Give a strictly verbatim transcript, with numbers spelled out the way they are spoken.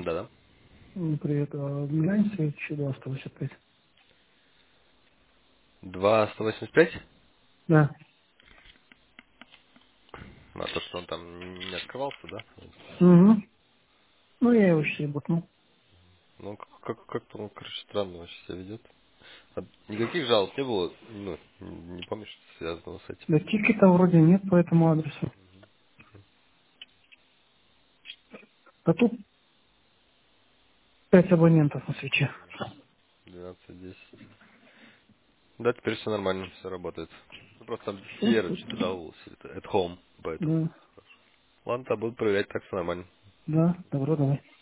Да-да. М, Привет. А, глянь, следующий два сто восемьдесят пять. два сто восемьдесят пять? Да. А то, что он там не открывался, да? Угу. Ну, я его себе бутнул. Ну, как- как- как-то он, короче, странно вообще себя ведет. А никаких жалоб не было, ну, не помнишь, что связанного с этим? Да тикета вроде нет по этому адресу. А тут пять абонентов на свече. двенадцать десять. Да, теперь все нормально, все работает. Ну, просто там Все, Сиера что-то супер. жаловался, это at home, поэтому. Да. Ладно, то буду проверять, так все нормально. Да, добро, давай.